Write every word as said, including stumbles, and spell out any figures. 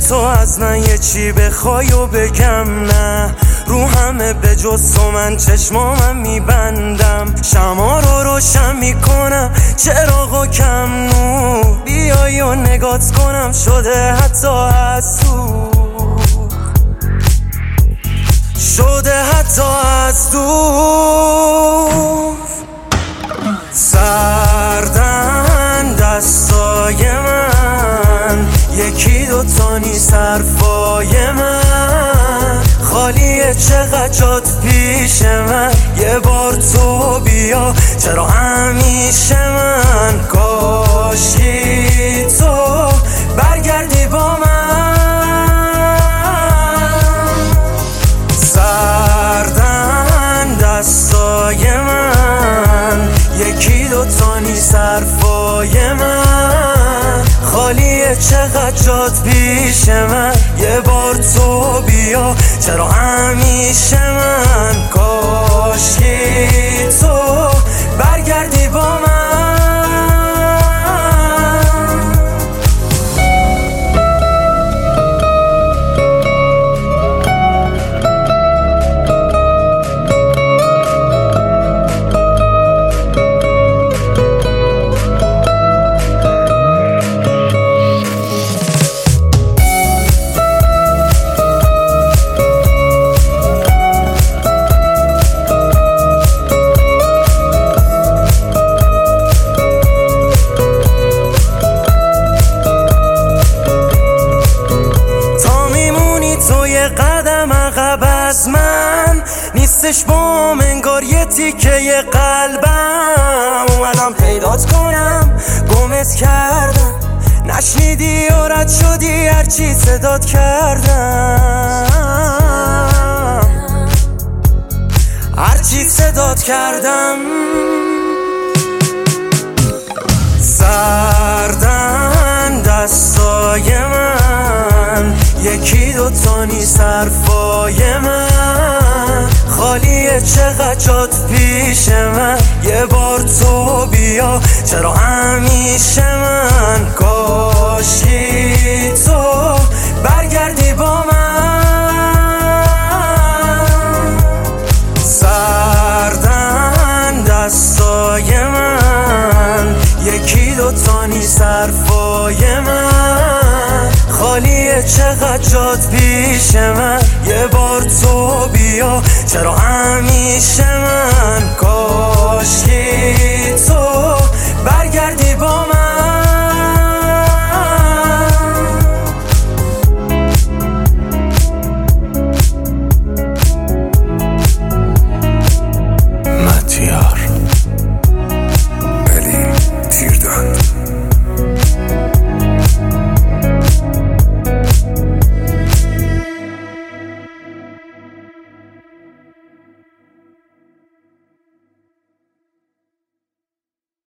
تو از من یه چی بخوای و بگم نه، رو همه به جز تو من چشمامم میبندم، شما رو روشن میکنم چراغ و کم نور، بیایی و نگات کنم شده حتی از دور، شده حتی از دور. سردن دستای من، یکی دوتا نیست حرفای من، خالیه چقدر جات پیش من، یه بار تو بیا چرا همیشه من، کاشکی تو برگردی با من. سردن دستای من، یکی دوتا نیست حرفای من، خالیه چقدر جات پیش من، یه بار تو بیا چرا همیشه من، کاشکی تو برگردی با من. قدم عقب از من نیستش بام، انگار یه تیکه قلبم، اومدم پیدات کنم گمت کردم، نشنیدی و رد شدی هرچی صدات کردم، هرچی صدات کردم. سردن دستای من، یکی دوتا نیست حرفای من، خالیه چقدر جات پیش من، یه بار تو بیا چرا همیشه من، کاشکی تو برگردی با من. سردن دستای من، یکی دوتا نیست حرفای من، خالیه چقدر جات پیش من، یه بار تو بیا چرا همیشه من.